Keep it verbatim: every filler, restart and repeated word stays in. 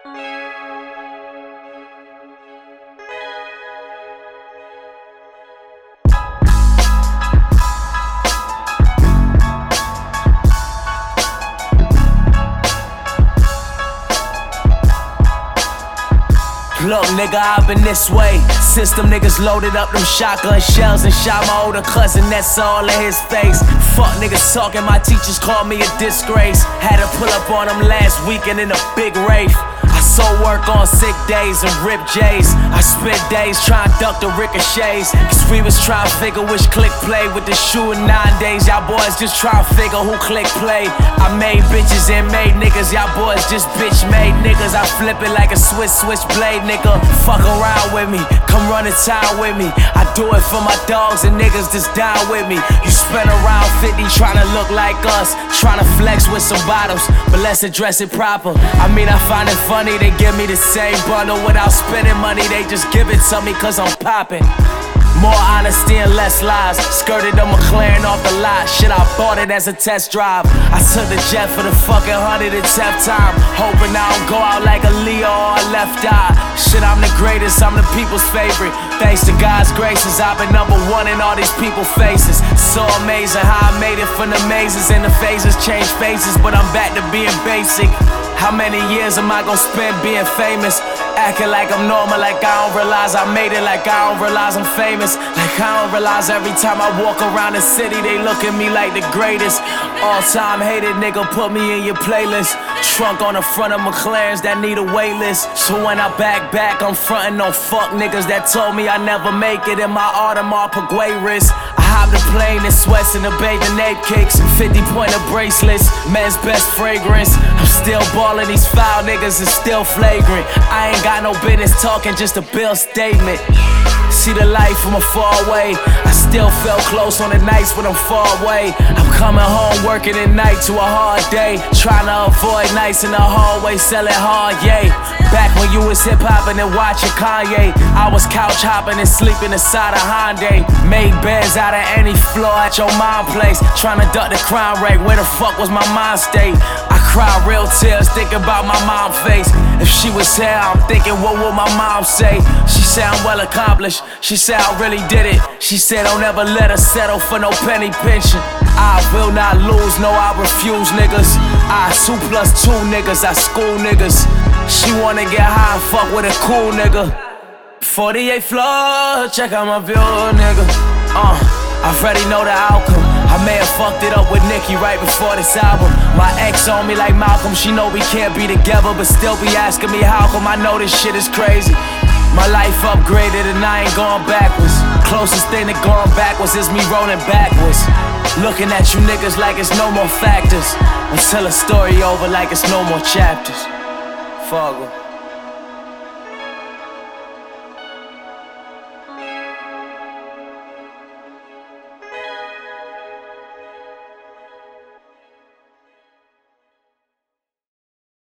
Look, nigga, I've been this way since them niggas loaded up them shotgun shells and shot my older cousin, that's all in his face. Fuck niggas talking, my teachers called me a disgrace. Had to pull up on them last weekend in a big rave. I sold work on sick days and ripped J's. I spent days trying to duck the ricochets, cause we was trying to figure which click play with the shoe in nine days. Y'all boys just trying to figure who click play. I made bitches and made niggas, y'all boys just bitch made niggas. I flip it like a Swiss switchblade, nigga. Fuck around with me, come run in town with me. I do it for my dogs and niggas that's down with me. You spend around fifty trying to look like us, trying to flex with some bottles, but let's address it proper. I mean, I find it funny they give me the same bundle without spending money, they just give it to me cause I'm poppin'. More honesty and less lies. Skirted a McLaren off the lot. Shit, I bought it as a test drive. I took the jet for the fucking hundred and tenth time, hoping I don't go out like a Leo or a left eye. Shit, I'm the greatest, I'm the people's favorite. Thanks to God's graces, I've been number one in all these people's faces. So amazing how I made it from the mazes and the phases change faces, but I'm back to being basic. How many years am I gonna spend being famous? Acting like I'm normal, like I don't realize I made it, like I don't realize I'm famous. Like I don't realize every time I walk around the city, they look at me like the greatest. All time hated nigga, put me in your playlist. Trunk on the front of McLarens that need a wait list. So when I back back, I'm frontin' on fuck niggas that told me I never make it in my Audemars Piguet wrist. I hop the plane in sweats and the bathing ape kicks, fifty pointer bracelets, men's best fragrance. I'm still ballin', these foul niggas is still flagrant. I ain't got no business talking, just a bill statement. See the light from afar away, I still feel close on the nights when I'm far away. I'm coming home working at night to a hard day, trying to avoid nights in the hallway selling hard, yay. Back when you was hip hopping and watching Kanye, I was couch hopping and sleeping inside a Hyundai. Made beds out of any floor at your mom's place, trying to duck the crime rate. Where the fuck was my mind state? I cry real tears thinking about my mom's face. If she was here, I'm thinking what would my mom say? She said I'm well accomplished, she said I really did it. She said don't ever let her settle for no penny pension. I will not lose, no I refuse niggas. I two plus two niggas, I school niggas. She wanna get high and fuck with a cool nigga. forty-eighth floor, check out my view, nigga. Uh, I already know the outcome. I may have fucked it up with Nicki right before this album. My ex on me like Malcolm, she know we can't be together, but still be asking me how come. I know this shit is crazy. My life upgraded and I ain't going backwards. Closest thing to going backwards is me rolling backwards. Looking at you niggas like it's no more factors, until a story over like it's no more chapters. Fuck 'em.